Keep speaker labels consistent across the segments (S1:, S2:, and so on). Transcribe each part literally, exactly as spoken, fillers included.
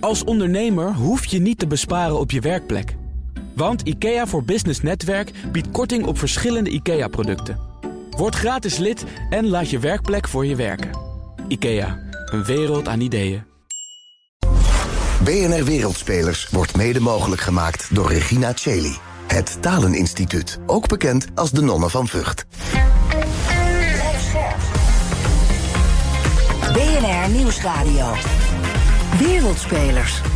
S1: Als ondernemer hoef je niet te besparen op je werkplek. Want IKEA voor Business Netwerk biedt korting op verschillende IKEA-producten. Word gratis lid en laat je werkplek voor je werken. IKEA, een wereld aan ideeën.
S2: B N R Wereldspelers wordt mede mogelijk gemaakt door Regina Cheli. Het Taleninstituut, ook bekend als de Nonnen van Vught.
S3: B N R Nieuwsradio. Wereldspelers.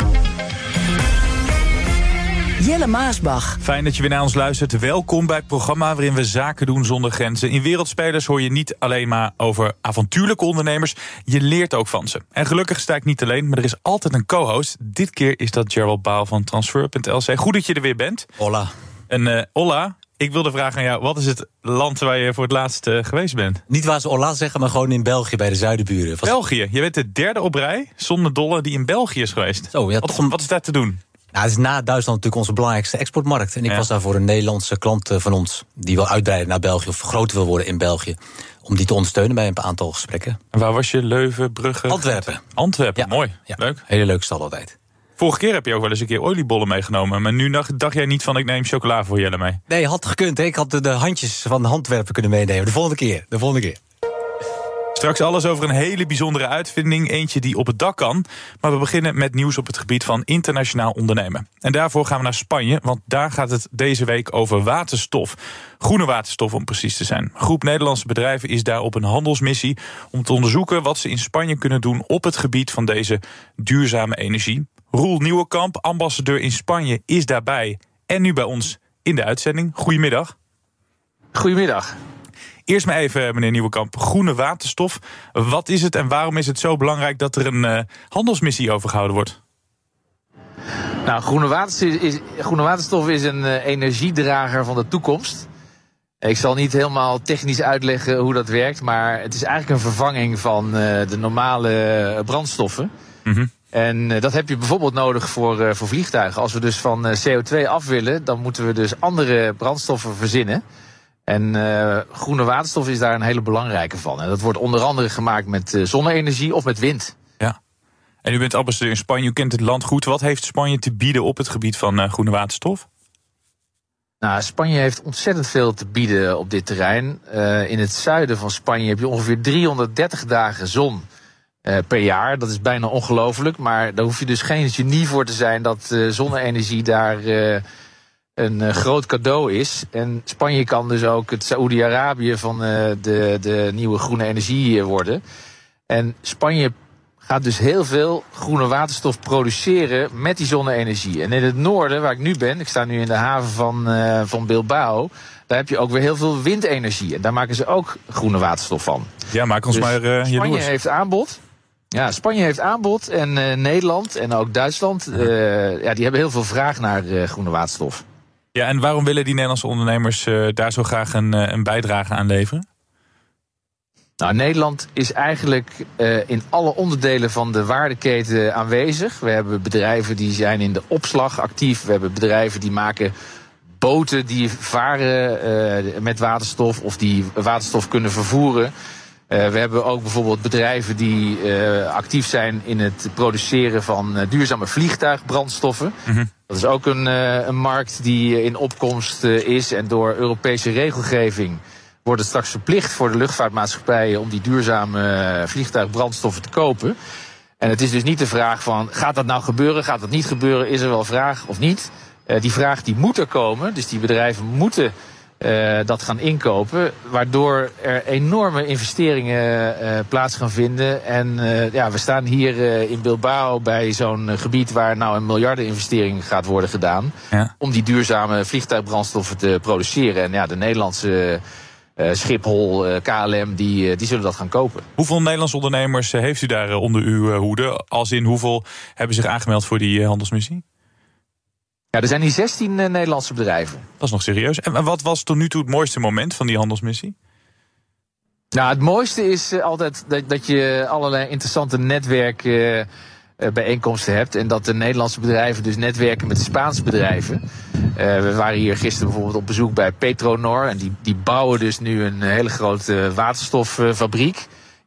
S3: Jelle Maasbach.
S4: Fijn dat je weer naar ons luistert. Welkom bij het programma waarin we zaken doen zonder grenzen. In Wereldspelers hoor je niet alleen maar over avontuurlijke ondernemers. Je leert ook van ze. En gelukkig sta ik niet alleen, maar er is altijd een co-host. Dit keer is dat Gerald Baal van Transfer punt L C. Goed dat je er weer bent.
S5: Hola.
S4: En uh, hola, ik wilde vragen aan jou, wat is het land waar je voor het laatst uh, geweest bent?
S5: Niet waar ze hola zeggen, maar gewoon in België bij de zuidenburen. Was...
S4: België, je bent de derde op rij, zonder dolle, die in België is geweest.
S5: Zo, ja,
S4: wat,
S5: toch...
S4: wat is daar te doen?
S5: Nou, het is na Duitsland natuurlijk onze belangrijkste exportmarkt. En ik
S4: ja.
S5: was daar voor een Nederlandse klant van ons, die wil uitbreiden naar België of groter wil worden in België, om die te ondersteunen bij een aantal gesprekken.
S4: En waar was je? Leuven, Brugge?
S5: Antwerpen.
S4: Antwerpen,
S5: ja.
S4: mooi.
S5: Ja.
S4: Leuk.
S5: Hele leuke stad altijd.
S4: Vorige keer heb je ook wel eens een keer oliebollen meegenomen. Maar nu dacht, dacht jij niet van, ik neem chocola voor Jelle mee.
S5: Nee, had gekund. Hè? Ik had de, de handjes van Antwerpen kunnen meenemen. De volgende keer. De volgende keer.
S4: Straks alles over een hele bijzondere uitvinding. Eentje die op het dak kan. Maar we beginnen met nieuws op het gebied van internationaal ondernemen. En daarvoor gaan we naar Spanje. Want daar gaat het deze week over waterstof. Groene waterstof om precies te zijn. Een groep Nederlandse bedrijven is daar op een handelsmissie om te onderzoeken wat ze in Spanje kunnen doen op het gebied van deze duurzame energie. Roel Nieuwenkamp, ambassadeur in Spanje, is daarbij en nu bij ons in de uitzending. Goedemiddag.
S6: Goedemiddag.
S4: Eerst maar even, meneer Nieuwenkamp, groene waterstof. Wat is het en waarom is het zo belangrijk dat er een uh, handelsmissie overgehouden wordt?
S6: Nou, groene waterstof is, groene waterstof is een uh, energiedrager van de toekomst. Ik zal niet helemaal technisch uitleggen hoe dat werkt, maar het is eigenlijk een vervanging van uh, de normale brandstoffen. Mm-hmm. En uh, dat heb je bijvoorbeeld nodig voor, uh, voor vliegtuigen. Als we dus van uh, C O twee af willen, dan moeten we dus andere brandstoffen verzinnen. En uh, groene waterstof is daar een hele belangrijke van. En dat wordt onder andere gemaakt met uh, zonne-energie of met wind.
S4: Ja. En u bent ambassadeur in Spanje, u kent het land goed. Wat heeft Spanje te bieden op het gebied van uh, groene waterstof?
S6: Nou, Spanje heeft ontzettend veel te bieden op dit terrein. Uh, in het zuiden van Spanje heb je ongeveer driehonderddertig dagen zon uh, per jaar. Dat is bijna ongelooflijk, maar daar hoef je dus geen genie voor te zijn dat uh, zonne-energie daar Uh, een uh, groot cadeau is. En Spanje kan dus ook het Saoedi-Arabië van uh, de, de nieuwe groene energie uh, worden. En Spanje gaat dus heel veel groene waterstof produceren met die zonne-energie. En in het noorden, waar ik nu ben, ik sta nu in de haven van, uh, van Bilbao, daar heb je ook weer heel veel windenergie. En daar maken ze ook groene waterstof van.
S4: Ja, maak ons
S6: dus
S4: maar uh,
S6: Spanje
S4: jaloers.
S6: heeft aanbod. Ja, Spanje heeft aanbod en uh, Nederland en ook Duitsland, uh, ja, die hebben heel veel vraag naar uh, groene waterstof.
S4: Ja, en waarom willen die Nederlandse ondernemers uh, daar zo graag een, uh, een bijdrage aan leveren?
S6: Nou, Nederland is eigenlijk uh, in alle onderdelen van de waardeketen aanwezig. We hebben bedrijven die zijn in de opslag actief. We hebben bedrijven die maken boten die varen uh, met waterstof of die waterstof kunnen vervoeren. Uh, we hebben ook bijvoorbeeld bedrijven die uh, actief zijn in het produceren van uh, duurzame vliegtuigbrandstoffen. Mm-hmm. Dat is ook een, uh, een markt die in opkomst uh, is. En door Europese regelgeving wordt het straks verplicht voor de luchtvaartmaatschappijen om die duurzame uh, vliegtuigbrandstoffen te kopen. En het is dus niet de vraag van, gaat dat nou gebeuren, gaat dat niet gebeuren, is er wel vraag of niet? Uh, die vraag die moet er komen, dus die bedrijven moeten uh, dat gaan inkopen, waardoor er enorme investeringen uh, plaats gaan vinden. En uh, ja, we staan hier uh, in Bilbao bij zo'n uh, gebied waar nou een miljardeninvestering gaat worden gedaan, ja, om die duurzame vliegtuigbrandstoffen te produceren. En ja, de Nederlandse uh, Schiphol, uh, K L M, die, uh, die zullen dat gaan kopen.
S4: Hoeveel Nederlandse ondernemers uh, heeft u daar uh, onder uw uh, hoede? Als in hoeveel hebben zich aangemeld voor die uh, handelsmissie?
S6: Ja, er zijn hier zestien uh, Nederlandse bedrijven.
S4: Dat is nog serieus. En wat was tot nu toe het mooiste moment van die handelsmissie?
S6: Nou, het mooiste is uh, altijd dat, dat je allerlei interessante netwerken uh, bijeenkomsten hebt. En dat de Nederlandse bedrijven dus netwerken met de Spaanse bedrijven. Uh, we waren hier gisteren bijvoorbeeld op bezoek bij Petronor. En die, die bouwen dus nu een hele grote waterstoffabriek.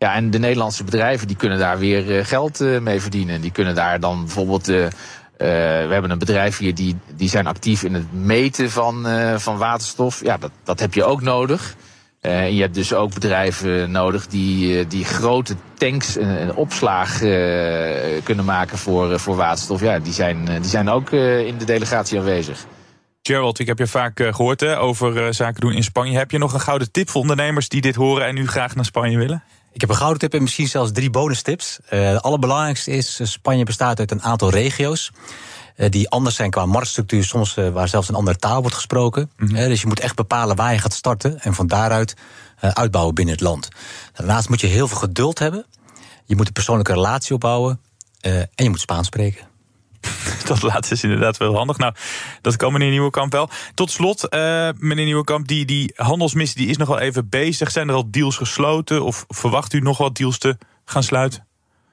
S6: Ja, en de Nederlandse bedrijven die kunnen daar weer uh, geld uh, mee verdienen. Die kunnen daar dan bijvoorbeeld... Uh, uh, we hebben een bedrijf hier die, die zijn actief in het meten van, uh, van waterstof. Ja, dat, dat heb je ook nodig. Uh, en je hebt dus ook bedrijven nodig die, uh, die grote tanks en, en opslag uh, kunnen maken voor, uh, voor waterstof. Ja, die zijn, uh, die zijn ook uh, in de delegatie aanwezig.
S4: Gerald, ik heb je vaak uh, gehoord hè, over uh, zaken doen in Spanje. Heb je nog een gouden tip voor ondernemers die dit horen en nu graag naar Spanje willen?
S5: Ik heb een gouden tip en misschien zelfs drie bonus tips. Uh, het allerbelangrijkste is, uh, Spanje bestaat uit een aantal regio's. Uh, die anders zijn qua marktstructuur, soms uh, waar zelfs een andere taal wordt gesproken. Mm-hmm. Uh, dus je moet echt bepalen waar je gaat starten en van daaruit uh, uitbouwen binnen het land. Daarnaast moet je heel veel geduld hebben. Je moet een persoonlijke relatie opbouwen uh, en je moet Spaans spreken.
S4: Dat laatste is inderdaad wel handig. Nou, dat kan meneer Nieuwenkamp wel. Tot slot, uh, meneer Nieuwenkamp, die, die handelsmissie die is nog wel even bezig. Zijn er al deals gesloten of verwacht u nog wat deals te gaan sluiten?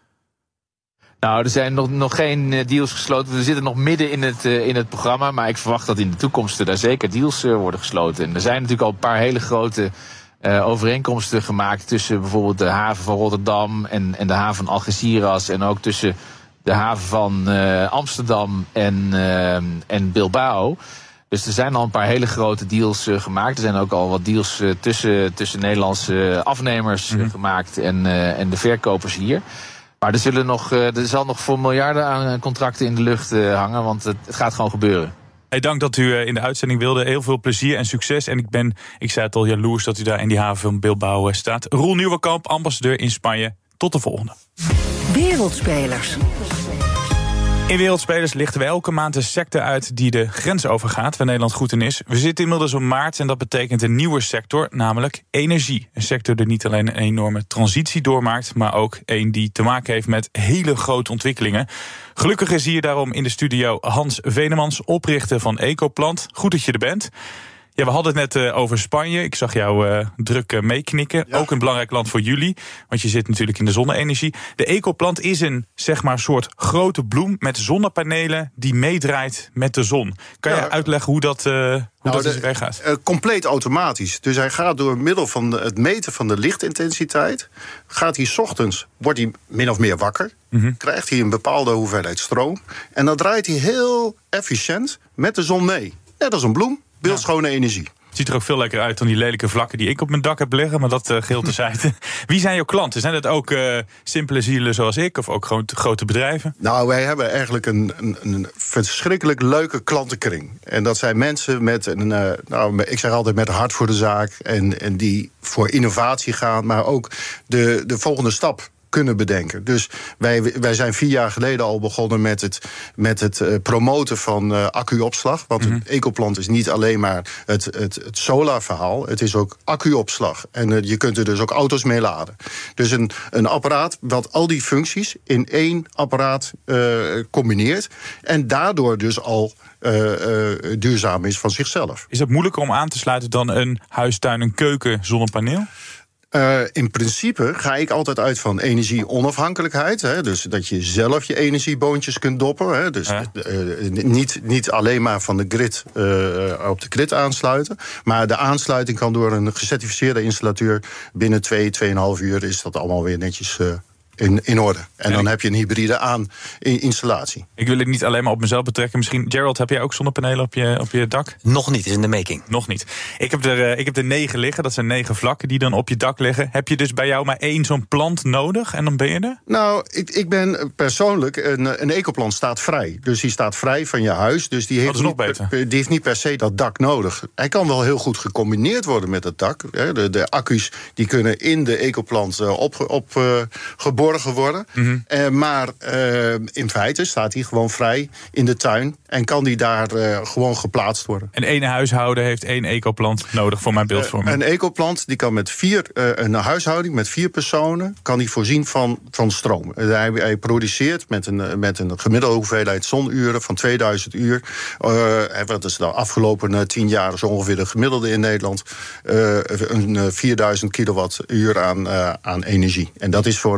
S6: Nou, er zijn nog, nog geen deals gesloten. We zitten nog midden in het, uh, in het programma. Maar ik verwacht dat in de toekomst daar zeker deals uh, worden gesloten. En er zijn natuurlijk al een paar hele grote uh, overeenkomsten gemaakt tussen bijvoorbeeld de haven van Rotterdam en, en de haven van Algeciras. En ook tussen de haven van uh, Amsterdam en, uh, en Bilbao. Dus er zijn al een paar hele grote deals uh, gemaakt. Er zijn ook al wat deals uh, tussen, tussen Nederlandse afnemers mm-hmm. uh, gemaakt en, uh, en de verkopers hier. Maar er, zullen nog, uh, er zal nog voor miljarden aan contracten in de lucht uh, hangen, want het, het gaat gewoon gebeuren.
S4: Hey, dank dat u uh, in de uitzending wilde. Heel veel plezier en succes. En ik ben, ik zei het al, jaloers dat u daar in die haven van Bilbao uh, staat. Roel Nieuwenkamp, ambassadeur in Spanje. Tot de volgende.
S3: Wereldspelers.
S4: In Wereldspelers lichten we elke maand een sector uit die de grens overgaat, waar Nederland goed in is. We zitten inmiddels op maart en dat betekent een nieuwe sector, namelijk energie. Een sector die niet alleen een enorme transitie doormaakt, maar ook een die te maken heeft met hele grote ontwikkelingen. Gelukkig is hier daarom in de studio Hans Venemans, oprichter van Ecoplant. Goed dat je er bent. Ja, we hadden het net uh, over Spanje. Ik zag jou uh, druk uh, meeknikken. Ja. Ook een belangrijk land voor jullie, want je zit natuurlijk in de zonne-energie. De Ecoplant is een, zeg maar, soort grote bloem met zonnepanelen die meedraait met de zon. Kan ja. je uitleggen hoe dat, uh, hoe nou, dat de, is weggaat?
S7: Uh, compleet automatisch. Dus hij gaat door middel van de, het meten van de lichtintensiteit, gaat hij 's ochtends, wordt hij min of meer wakker, mm-hmm. krijgt hij een bepaalde hoeveelheid stroom en dan draait hij heel efficiënt met de zon mee. Net als een bloem. Beeldschone ja. energie.
S4: Het ziet er ook veel lekker uit dan die lelijke vlakken die ik op mijn dak heb liggen, maar dat uh, geheel terzijde. Wie zijn jouw klanten? Zijn dat ook uh, simpele zielen zoals ik of ook grote, grote bedrijven?
S7: Nou, wij hebben eigenlijk een, een, een verschrikkelijk leuke klantenkring. En dat zijn mensen met een, uh, nou, ik zeg altijd met een hart voor de zaak en, en die voor innovatie gaan, maar ook de, de volgende stap kunnen bedenken. Dus wij, wij zijn vier jaar geleden al begonnen met het, met het uh, promoten van uh, accuopslag. Want mm-hmm. een Ecoplant is niet alleen maar het, het, het solarverhaal, het is ook accuopslag. En uh, je kunt er dus ook auto's mee laden. Dus een, een apparaat wat al die functies in één apparaat uh, combineert en daardoor dus al Uh, uh, duurzaam is van zichzelf.
S4: Is het moeilijker om aan te sluiten dan een huistuin, een keuken zonnepaneel?
S7: Uh, in principe ga ik altijd uit van energie-onafhankelijkheid. Hè, dus dat je zelf je energieboontjes kunt doppen. Hè, dus ja. uh, niet, niet alleen maar van de grid uh, op de grid aansluiten. Maar de aansluiting kan door een gecertificeerde installateur binnen twee, tweeënhalf uur is dat allemaal weer netjes Uh, In, in orde. En dan heb je een hybride aan installatie.
S4: Ik wil het niet alleen maar op mezelf betrekken. Misschien, Gerald, heb jij ook zonnepanelen op je, op je dak?
S5: Nog niet, is in de making.
S4: Nog niet. Ik heb, er, ik heb er negen liggen. Dat zijn negen vlakken die dan op je dak liggen. Heb je dus bij jou maar één zo'n plant nodig en dan ben je er?
S7: Nou, ik, ik ben persoonlijk, een, een Ecoplant staat vrij. Dus die staat vrij van je huis. Dus die heeft,
S4: nog beter.
S7: Niet, die heeft niet per se dat dak nodig. Hij kan wel heel goed gecombineerd worden met het dak. De, de accu's die kunnen in de Ecoplant op, op uh, geboren worden. Mm-hmm. Uh, maar uh, in feite staat hij gewoon vrij in de tuin en kan die daar uh, gewoon geplaatst worden.
S4: En één huishouden heeft één Ecoplant nodig voor mijn beeldvorming?
S7: Uh, een Ecoplant die kan met vier, uh, een huishouding met vier personen kan die voorzien van, van stroom. Uh, hij, hij produceert met een, met een gemiddelde hoeveelheid zonuren van tweeduizend uur. Uh, wat is de afgelopen uh, tien jaar zo ongeveer de gemiddelde in Nederland. Uh, een uh, vierduizend kilowattuur aan, uh, aan energie. En dat is voor een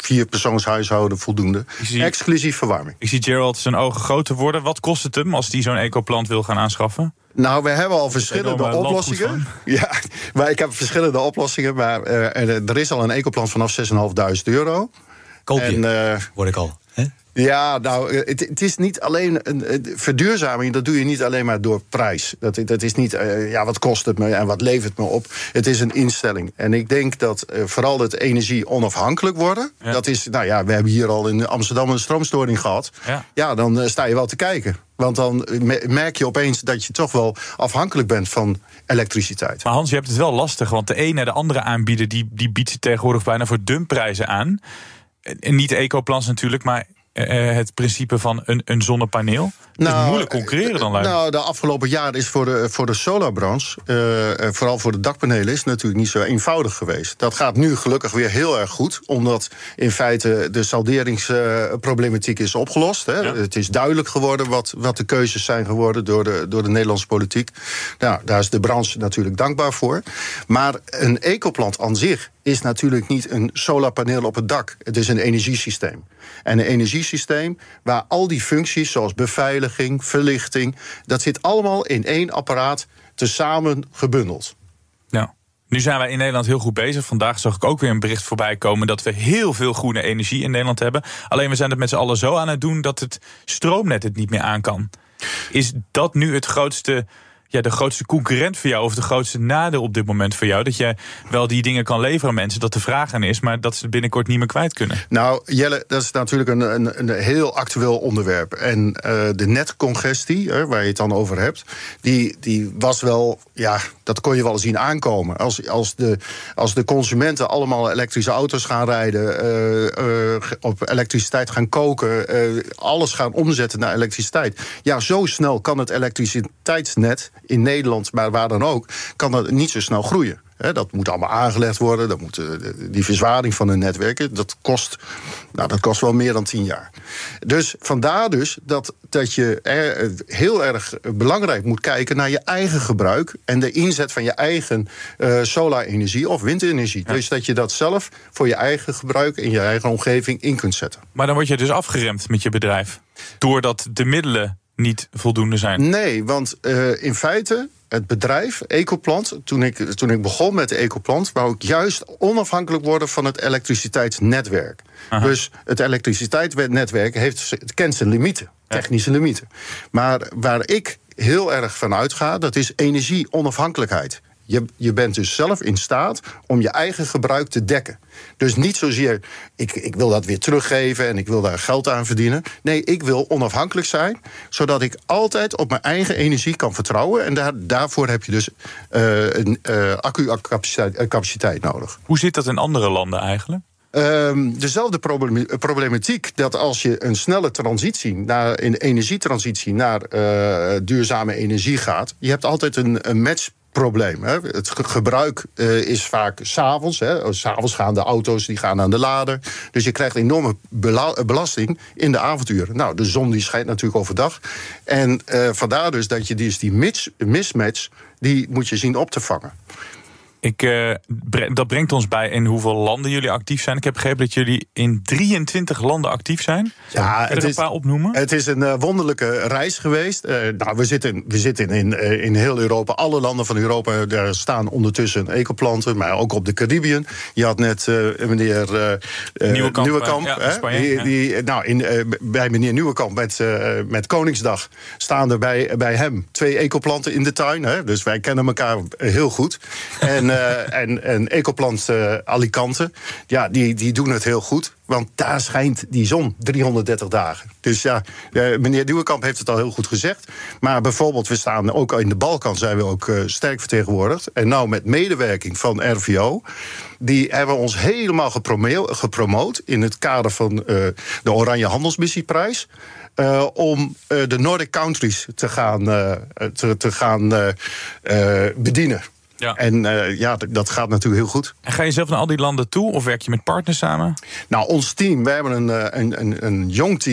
S7: vier persoonshuishouden voldoende.
S4: Zie,
S7: exclusief verwarming.
S4: Ik zie Gerald zijn ogen groter worden. Wat kost het hem als hij zo'n ecoplant wil gaan aanschaffen?
S7: Nou, we hebben al verschillende oplossingen. Ja, maar ik heb verschillende oplossingen. Maar uh, er is al een ecoplant vanaf zes vijfduizend euro.
S5: Koop je,
S7: en, uh,
S5: hoor ik al. Hè?
S7: Ja, nou, het, het is niet alleen een, een verduurzaming, dat doe je niet alleen maar door prijs. Dat, dat is niet, uh, ja, wat kost het me en wat levert me op. Het is een instelling. En ik denk dat uh, vooral het energie onafhankelijk worden, ja. dat is, nou ja, we hebben hier al in Amsterdam een stroomstoring gehad. Ja, ja dan uh, sta je wel te kijken. Want dan merk je opeens dat je toch wel afhankelijk bent van elektriciteit.
S4: Maar Hans, je hebt het wel lastig, want de een naar de andere aanbieder, die, die biedt ze tegenwoordig bijna voor dumpprijzen aan. En niet de ecoplans natuurlijk, maar Uh, het principe van een, een zonnepaneel. Het nou, is moeilijk concurreren dan. Lijkt.
S7: Nou, de afgelopen jaren is voor de, voor de solarbranche, uh, vooral voor de dakpanelen, is het natuurlijk niet zo eenvoudig geweest. Dat gaat nu gelukkig weer heel erg goed, omdat in feite de salderingsproblematiek uh, is opgelost. Hè. Ja. Het is duidelijk geworden wat, wat de keuzes zijn geworden door de, door de Nederlandse politiek. Nou, daar is de branche natuurlijk dankbaar voor. Maar een ecoplant aan zich is natuurlijk niet een solarpaneel op het dak. Het is een energiesysteem. En een energiesysteem waar al die functies, zoals beveiliging, verlichting, dat zit allemaal in één apparaat tezamen gebundeld.
S4: Ja. Nu zijn wij in Nederland heel goed bezig. Vandaag zag ik ook weer een bericht voorbij komen dat we heel veel groene energie in Nederland hebben. Alleen we zijn het met z'n allen zo aan het doen dat het stroomnet het niet meer aan kan. Is dat nu het grootste... Ja, de grootste concurrent voor jou, of de grootste nadeel op dit moment voor jou? Dat je wel die dingen kan leveren aan mensen, dat de vraag aan is, maar dat ze het binnenkort niet meer kwijt kunnen.
S7: Nou, Jelle, dat is natuurlijk een, een, een heel actueel onderwerp. En uh, de netcongestie, hè, waar je het dan over hebt, die, die was wel, ja, dat kon je wel zien aankomen. Als, als, de, als de consumenten allemaal elektrische auto's gaan rijden, uh, uh, op elektriciteit gaan koken, uh, alles gaan omzetten naar elektriciteit. Ja, zo snel kan het elektriciteitsnet in Nederland, maar waar dan ook, kan dat niet zo snel groeien. He, dat moet allemaal aangelegd worden. Dat moet, uh, die verzwaring van de netwerken, dat kost, nou, dat kost wel meer dan tien jaar. Dus vandaar dus dat, dat je er heel erg belangrijk moet kijken naar je eigen gebruik en de inzet van je eigen uh, solarenergie of windenergie. Ja. Dus dat je dat zelf voor je eigen gebruik in je eigen omgeving in kunt zetten.
S4: Maar dan word je dus afgeremd met je bedrijf, doordat de middelen niet voldoende zijn.
S7: Nee, want uh, in feite, het bedrijf Ecoplant, toen ik, toen ik begon met de Ecoplant, wou ik juist onafhankelijk worden van het elektriciteitsnetwerk. Aha. Dus het elektriciteitsnetwerk heeft, het kent zijn limieten, technische limieten. Maar waar ik heel erg van uitga, dat is energie-onafhankelijkheid. Je, je bent dus zelf in staat om je eigen gebruik te dekken. Dus niet zozeer, ik, ik wil dat weer teruggeven en ik wil daar geld aan verdienen. Nee, ik wil onafhankelijk zijn, zodat ik altijd op mijn eigen energie kan vertrouwen. En daar, daarvoor heb je dus uh, een uh, accu-capaciteit capaciteit nodig.
S4: Hoe zit dat in andere landen eigenlijk?
S7: Um, dezelfde problematiek, dat als je een snelle transitie, naar, een energietransitie naar uh, duurzame energie gaat, je hebt altijd een, een match. Probleem. Hè. Het gebruik uh, is vaak 's avonds. 's avonds gaan de auto's die gaan aan de lader. Dus je krijgt enorme bela- belasting in de avonduren. Nou, de zon die schijnt natuurlijk overdag. En uh, vandaar dus dat je dus die mis- mismatch, die moet je zien op te vangen.
S4: Ik, uh, bre- dat brengt ons bij in hoeveel landen jullie actief zijn. Ik heb begrepen dat jullie in drieëntwintig landen actief zijn.
S7: Ja,
S4: Kun je er een paar opnoemen?
S7: Het is een uh, wonderlijke reis geweest. Uh, nou, we zitten, we zitten in, uh, in heel Europa. Alle landen van Europa, daar staan ondertussen ecoplanten. Maar ook op de Caribiën. Je had net uh, meneer uh,
S4: Nieuwekamp,
S7: Nieuwekamp
S4: uh, ja,
S7: hè?
S4: Spanje,
S7: die,
S4: ja.
S7: die, nou, in, uh, bij meneer Nieuwekamp met, uh, met Koningsdag staan er bij, bij hem twee ecoplanten in de tuin. Hè? Dus wij kennen elkaar heel goed. En Uh, en, en Ecoplant uh, Alicante, ja, die, die doen het heel goed. Want daar schijnt die zon driehonderddertig dagen. Dus ja, uh, meneer Nieuwekamp heeft het al heel goed gezegd. Maar bijvoorbeeld, we staan ook in de Balkan, zijn we ook uh, sterk vertegenwoordigd. En nou met medewerking van R V O. Die hebben ons helemaal gepromo- gepromoot in het kader van uh, de Oranje Handelsmissieprijs. Uh, om uh, de Nordic countries te gaan, uh, te, te gaan uh, uh, bedienen. Ja. En uh, ja, dat gaat natuurlijk heel goed.
S4: En ga je zelf naar al die landen toe of werk je met partners samen?
S7: Nou, ons team, we hebben een, een, een, een jong team.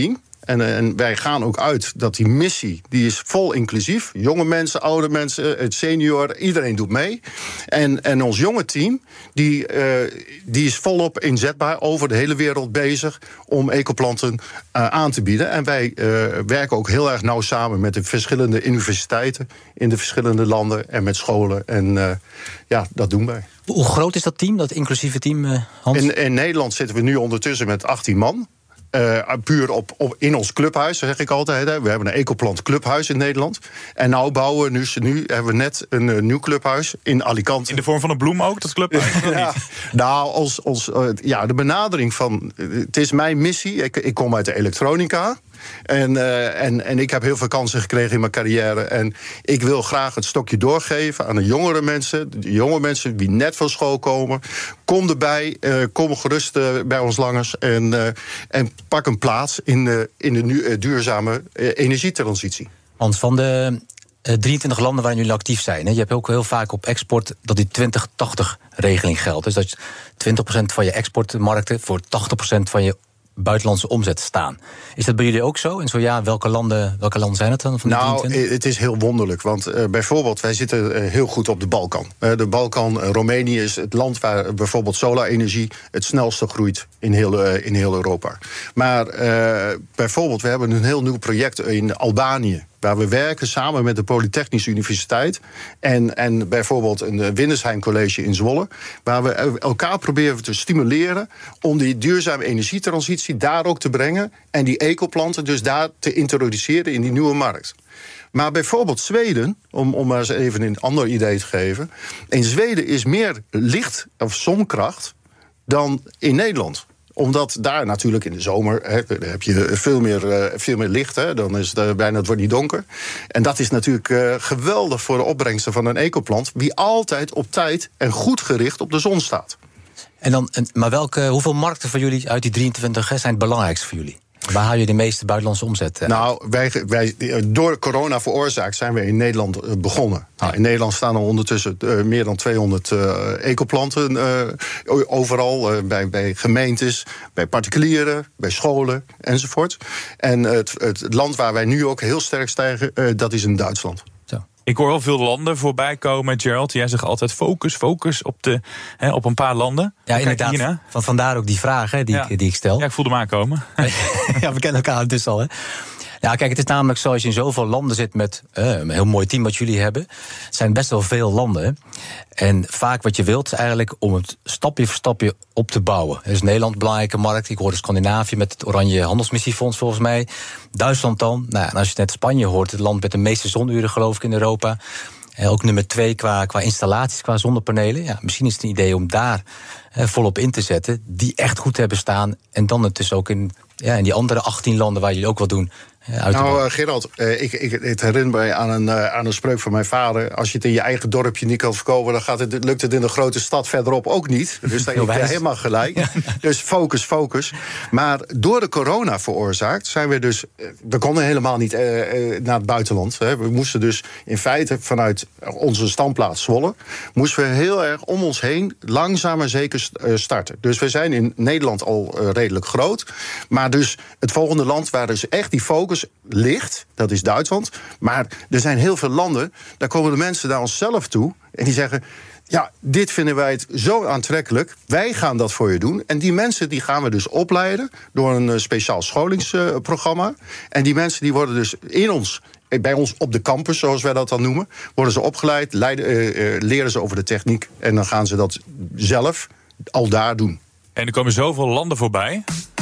S7: En, en wij gaan ook uit dat die missie, die is vol inclusief. Jonge mensen, oude mensen, het senior, iedereen doet mee. En, en ons jonge team, die, uh, die is volop inzetbaar over de hele wereld bezig om ecoplanten uh, aan te bieden. En wij uh, werken ook heel erg nauw samen met de verschillende universiteiten in de verschillende landen en met scholen. En uh, ja, dat doen wij.
S5: Hoe groot is dat team, dat inclusieve team, uh, Hans?
S7: In, in Nederland zitten we nu ondertussen met achttien man. Uh, puur op, op, in ons clubhuis, zeg ik altijd. Hè. We hebben een ecoplant clubhuis in Nederland. En nou bouwen we, nu, nu hebben we net een uh, nieuw clubhuis in Alicante.
S4: In de vorm van een bloem ook, dat clubhuis?
S7: Ja, nou, als, als, uh, ja, de benadering van... Uh, het is mijn missie, ik, ik kom uit de elektronica... En, uh, en, en ik heb heel veel kansen gekregen in mijn carrière. En ik wil graag het stokje doorgeven aan de jongere mensen. De jonge mensen die net van school komen. Kom erbij, uh, kom gerust uh, bij ons langers. En, uh, en pak een plaats in, uh, in de nu, uh, duurzame uh, energietransitie.
S5: Hans, van de uh, drieëntwintig landen waar jullie actief zijn... Hè, je hebt ook heel vaak op export dat die twintig tachtig regeling geldt. Dus dat je twintig procent van je exportmarkten voor tachtig procent van je buitenlandse omzet staan. Is dat bij jullie ook zo? En zo ja, welke landen, welke landen zijn het dan? Van de
S7: nou,
S5: drieëntwintig?
S7: Het is heel wonderlijk. Want uh, bijvoorbeeld, wij zitten uh, heel goed op de Balkan. Uh, de Balkan, uh, Roemenië is het land waar uh, bijvoorbeeld solarenergie het snelste groeit in heel, uh, in heel Europa. Maar uh, bijvoorbeeld, we hebben een heel nieuw project in Albanië, waar we werken samen met de Polytechnische Universiteit en, en bijvoorbeeld een Windesheim College in Zwolle, waar we elkaar proberen te stimuleren om die duurzame energietransitie daar ook te brengen en die ecoplanten dus daar te introduceren in die nieuwe markt. Maar bijvoorbeeld Zweden, om, om maar eens even een ander idee te geven, in Zweden is meer licht- of zonkracht dan in Nederland. Omdat daar natuurlijk in de zomer hè, heb je veel meer, uh, veel meer licht. Hè, dan is het uh, bijna, het wordt niet donker. En dat is natuurlijk uh, geweldig voor de opbrengsten van een ecoplant, die altijd op tijd en goed gericht op de zon staat.
S5: En dan, maar welke, hoeveel markten van jullie uit die drieëntwintig zijn het belangrijkste voor jullie? Waar haal je de meeste buitenlandse omzet uit?
S7: Nou, wij, wij, door corona veroorzaakt zijn we in Nederland begonnen. Nou, in Nederland staan er ondertussen uh, meer dan tweehonderd uh, ecoplanten uh, overal. Uh, bij, bij gemeentes, bij particulieren, bij scholen enzovoort. En uh, het, het land waar wij nu ook heel sterk stijgen, uh, dat is in Duitsland.
S4: Ik hoor al veel landen voorbij komen, Gerald. Jij zegt altijd focus, focus op, de, hè, op een paar landen.
S5: Ja, inderdaad. Van, vandaar ook die vraag hè, die,
S4: ja.
S5: ik, die ik stel.
S4: Ja, ik voelde hem aankomen.
S5: Ja, we kennen elkaar dus al, hè. Ja, kijk, het is namelijk zo, als je in zoveel landen zit met uh, een heel mooi team wat jullie hebben. Het zijn best wel veel landen. En vaak wat je wilt is eigenlijk om het stapje voor stapje op te bouwen. Dus Nederland, een belangrijke markt. Ik hoorde Scandinavië met het Oranje Handelsmissiefonds volgens mij. Duitsland dan. Nou, en als je net Spanje hoort, het land met de meeste zonuren geloof ik in Europa. En ook nummer twee qua, qua installaties, qua zonnepanelen. Ja, misschien is het een idee om daar eh, volop in te zetten. Die echt goed hebben staan. En dan het dus ook in, ja, in die andere achttien landen waar jullie ook wat doen. Uh,
S7: nou, uh, Gerald, uh, ik, ik, het herinner mij aan een, uh, aan een spreuk van mijn vader. Als je het in je eigen dorpje niet kan verkopen, dan gaat het, lukt het in een grote stad verderop ook niet. Dus daar heb je helemaal gelijk. Ja. Dus focus, focus. Maar door de corona veroorzaakt zijn we dus... We konden helemaal niet uh, uh, naar het buitenland. Hè. We moesten dus in feite vanuit onze standplaats Zwolle, moesten we heel erg om ons heen langzaam maar zeker starten. Dus we zijn in Nederland al uh, redelijk groot. Maar dus het volgende land waar dus echt die focus ligt, dat is Duitsland. Maar er zijn heel veel landen, daar komen de mensen naar onszelf toe en die zeggen, ja, dit vinden wij het zo aantrekkelijk, wij gaan dat voor je doen. En die mensen die gaan we dus opleiden door een speciaal scholingsprogramma. En die mensen die worden dus in ons, bij ons op de campus, zoals wij dat dan noemen, worden ze opgeleid, leiden, uh, leren ze over de techniek en dan gaan ze dat zelf al daar doen.
S4: En er komen zoveel landen voorbij.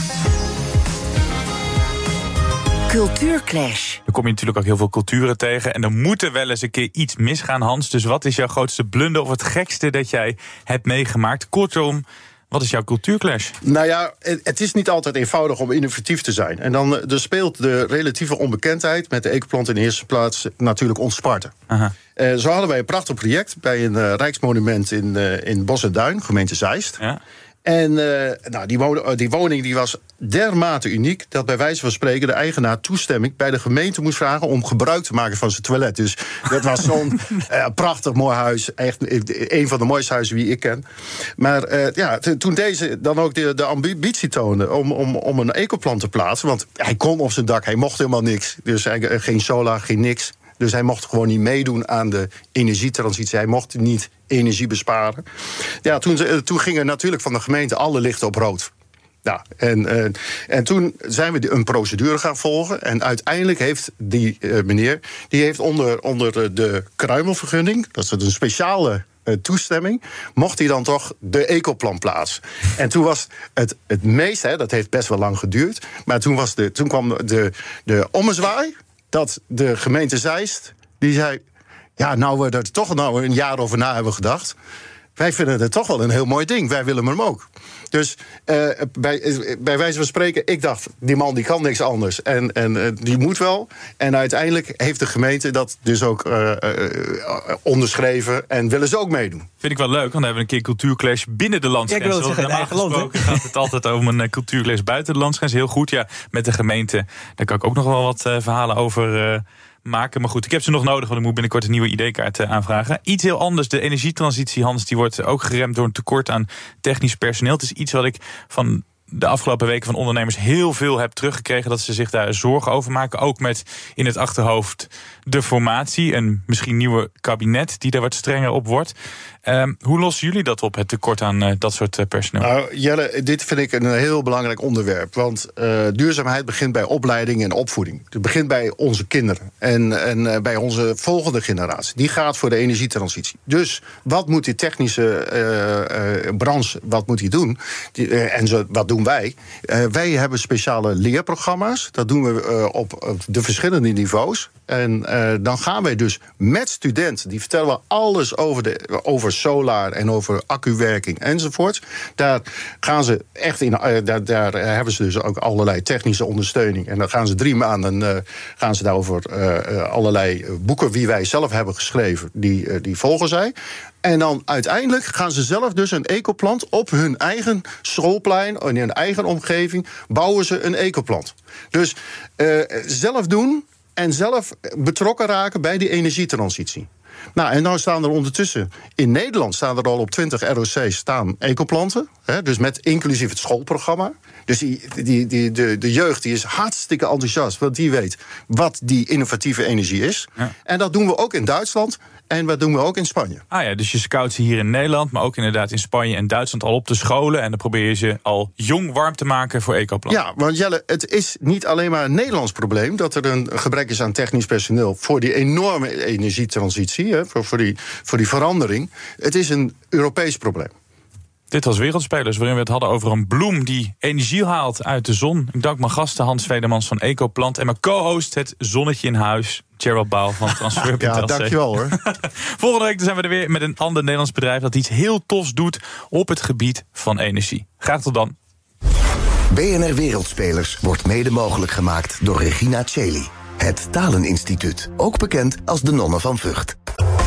S3: Cultuurclash.
S4: Dan kom je natuurlijk ook heel veel culturen tegen. En dan moet er wel eens een keer iets misgaan, Hans. Dus wat is jouw grootste blunder of het gekste dat jij hebt meegemaakt? Kortom, wat is jouw cultuurclash?
S7: Nou ja, het is niet altijd eenvoudig om innovatief te zijn. En dan er speelt de relatieve onbekendheid met de ecoplant in de eerste plaats natuurlijk ons Sparta. Uh, zo hadden wij een prachtig project bij een uh, rijksmonument in, uh, in Bos en Duin, gemeente Zeist. Ja. En uh, nou, die, woning, die woning die was dermate uniek dat bij wijze van spreken de eigenaar toestemming bij de gemeente moest vragen om gebruik te maken van zijn toilet. Dus dat was zo'n uh, prachtig mooi huis. Echt een van de mooiste huizen die ik ken. Maar uh, ja, t- toen deze dan ook de, de ambitie toonde om, om, om een ecoplan te plaatsen, want hij kon op zijn dak, hij mocht helemaal niks. Dus hij, geen solar, geen niks. Dus hij mocht gewoon niet meedoen aan de energietransitie. Hij mocht niet energie besparen. Ja, toen, toen gingen natuurlijk van de gemeente alle lichten op rood. Ja, en, uh, en toen zijn we een procedure gaan volgen. En uiteindelijk heeft die uh, meneer, die heeft onder, onder de kruimelvergunning, dat is een speciale uh, toestemming, mocht hij dan toch de ecoplan plaatsen. En toen was het het meest, hè, dat heeft best wel lang geduurd, maar toen, was de, toen kwam de, de ommezwaai dat de gemeente Zeist, die zei, ja, nou we er toch nou een jaar over na hebben gedacht, wij vinden het toch wel een heel mooi ding. Wij willen hem ook. Dus uh, bij, bij wijze van spreken, ik dacht, die man die kan niks anders. En, en uh, die moet wel. En uiteindelijk heeft de gemeente dat dus ook uh, uh, onderschreven. En willen ze ook meedoen.
S4: Vind ik wel leuk, want dan hebben we een keer cultuurclash binnen de landsgrens.
S5: Ja, ik wil zeggen,
S4: Normaal
S5: eigen land,
S4: gesproken gaat het altijd over een cultuurclash buiten de landsgrens. Heel goed, ja. Met de gemeente, daar kan ik ook nog wel wat uh, verhalen over uh, maken. Maar goed, ik heb ze nog nodig, want ik moet binnenkort een nieuwe I D-kaart uh, aanvragen. Iets heel anders, de energietransitie, Hans, die wordt ook geremd door een tekort aan technisch personeel. Het is iets wat ik van de afgelopen weken van ondernemers heel veel heb teruggekregen, dat ze zich daar zorgen over maken. Ook met in het achterhoofd de formatie en misschien nieuwe kabinet die daar wat strenger op wordt. Um, hoe lossen jullie dat op, het tekort aan uh, dat soort uh, personeel?
S7: Nou, Jelle, dit vind ik een heel belangrijk onderwerp. Want uh, duurzaamheid begint bij opleiding en opvoeding. Het begint bij onze kinderen en, en uh, bij onze volgende generatie. Die gaat voor de energietransitie. Dus wat moet die technische uh, uh, branche, wat moet die doen? Die, uh, en zo, wat doen wij? Uh, wij hebben speciale leerprogramma's. Dat doen we uh, op, op de verschillende niveaus. En uh, dan gaan wij dus met studenten, die vertellen we alles over, de, over solar en over accuwerking enzovoort. Daar gaan ze echt in, uh, daar, daar hebben ze dus ook allerlei technische ondersteuning. En dan gaan ze drie maanden uh, gaan ze daarover uh, uh, allerlei boeken die wij zelf hebben geschreven, die, uh, die volgen zij. En dan uiteindelijk gaan ze zelf dus een ecoplant op hun eigen schoolplein, in hun eigen omgeving, bouwen ze een ecoplant. Dus uh, zelf doen en zelf betrokken raken bij die energietransitie. Nou, en nou staan er ondertussen, in Nederland staan er al op twintig R O C's staan ecoplanten. Hè, dus met inclusief het schoolprogramma. Dus die, die, die, de, de jeugd die is hartstikke enthousiast, want die weet wat die innovatieve energie is. Ja. En dat doen we ook in Duitsland en dat doen we ook in Spanje.
S4: Ah ja, dus je scout ze hier in Nederland, maar ook inderdaad in Spanje en Duitsland al op de scholen. En dan probeer je ze al jong warm te maken voor ecoplanten.
S7: Ja, want Jelle, het is niet alleen maar een Nederlands probleem dat er een gebrek is aan technisch personeel voor die enorme energietransitie, hè, voor, voor, die, voor die verandering. Het is een Europees probleem.
S4: Dit was Wereldspelers, waarin we het hadden over een bloem die energie haalt uit de zon. Ik dank mijn gasten Hans Vedemans van Ecoplant en mijn co-host, het zonnetje in huis, Gerald Bouw van Transfer punt L C.
S7: Ja, dankjewel hoor.
S4: Volgende week zijn we er weer met een ander Nederlands bedrijf dat iets heel tofs doet op het gebied van energie. Graag tot dan.
S2: B N R Wereldspelers wordt mede mogelijk gemaakt door Regina Cheli. Het Taleninstituut, ook bekend als de Nonnen van Vught.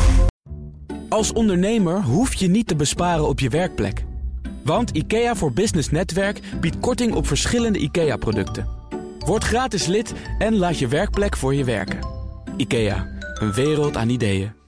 S1: Als ondernemer hoef je niet te besparen op je werkplek. Want IKEA voor Business Netwerk biedt korting op verschillende IKEA-producten. Word gratis lid en laat je werkplek voor je werken. IKEA, een wereld aan ideeën.